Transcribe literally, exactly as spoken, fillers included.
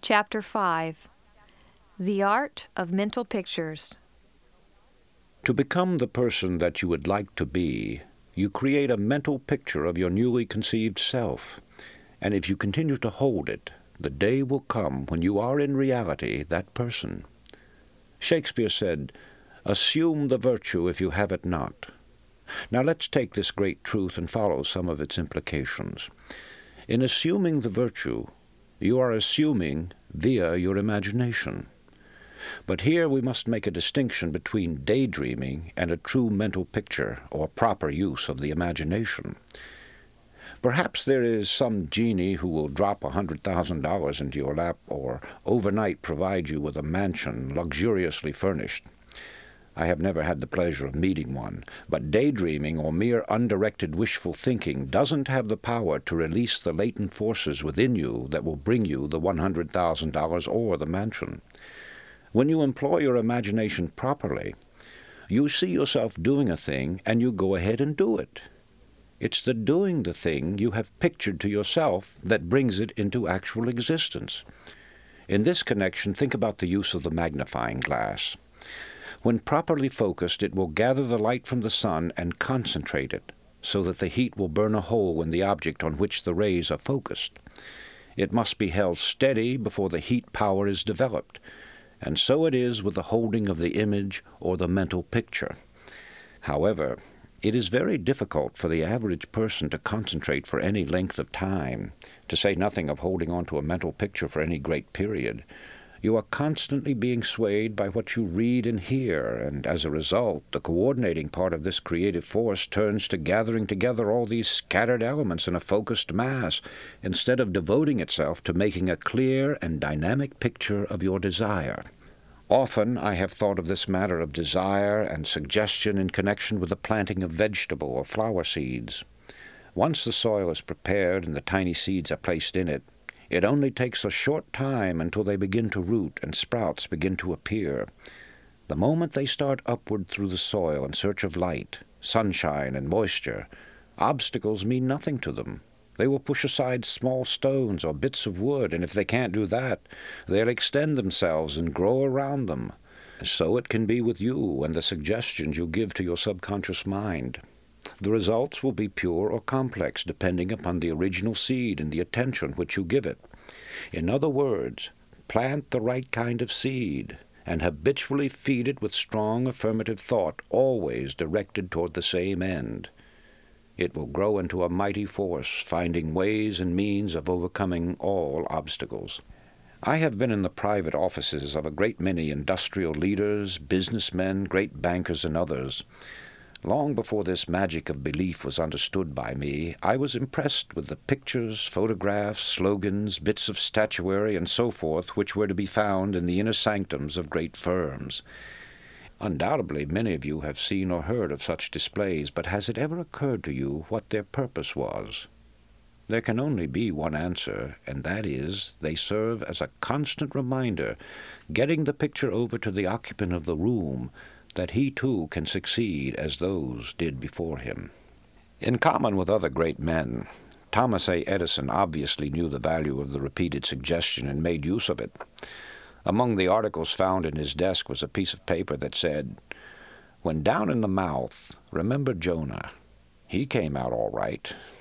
Chapter five. The Art of Mental Pictures. To become the person that you would like to be, you create a mental picture of your newly conceived self, and if you continue to hold it, the day will come when you are in reality that person. Shakespeare said, "Assume the virtue if you have it not." Now let's take this great truth and follow some of its implications. In assuming the virtue, you are assuming via your imagination. But here we must make a distinction between daydreaming and a true mental picture or proper use of the imagination. Perhaps there is some genie who will drop a hundred thousand dollars into your lap or overnight provide you with a mansion luxuriously furnished. I have never had the pleasure of meeting one, but daydreaming or mere undirected wishful thinking doesn't have the power to release the latent forces within you that will bring you the one hundred thousand dollars or the mansion. When you employ your imagination properly, you see yourself doing a thing and you go ahead and do it. It's the doing the thing you have pictured to yourself that brings it into actual existence. In this connection, think about the use of the magnifying glass. When properly focused, it will gather the light from the sun and concentrate it, so that the heat will burn a hole in the object on which the rays are focused. It must be held steady before the heat power is developed, and so it is with the holding of the image or the mental picture. However, it is very difficult for the average person to concentrate for any length of time, to say nothing of holding on to a mental picture for any great period. You are constantly being swayed by what you read and hear, and as a result, the coordinating part of this creative force turns to gathering together all these scattered elements in a focused mass, instead of devoting itself to making a clear and dynamic picture of your desire. Often I have thought of this matter of desire and suggestion in connection with the planting of vegetable or flower seeds. Once the soil is prepared and the tiny seeds are placed in it, it only takes a short time until they begin to root and sprouts begin to appear. The moment they start upward through the soil in search of light, sunshine, and moisture, obstacles mean nothing to them. They will push aside small stones or bits of wood, and if they can't do that, they'll extend themselves and grow around them. So it can be with you and the suggestions you give to your subconscious mind. The results will be pure or complex, depending upon the original seed and the attention which you give it. In other words, plant the right kind of seed, and habitually feed it with strong affirmative thought, always directed toward the same end. It will grow into a mighty force, finding ways and means of overcoming all obstacles. I have been in the private offices of a great many industrial leaders, businessmen, great bankers, and others. Long before this magic of belief was understood by me, I was impressed with the pictures, photographs, slogans, bits of statuary, and so forth which were to be found in the inner sanctums of great firms. Undoubtedly, many of you have seen or heard of such displays, but has it ever occurred to you what their purpose was? There can only be one answer, and that is, they serve as a constant reminder, getting the picture over to the occupant of the room, that he too can succeed as those did before him. In common with other great men, Thomas A. Edison obviously knew the value of the repeated suggestion and made use of it. Among the articles found in his desk was a piece of paper that said, "When down in the mouth, remember Jonah. He came out all right."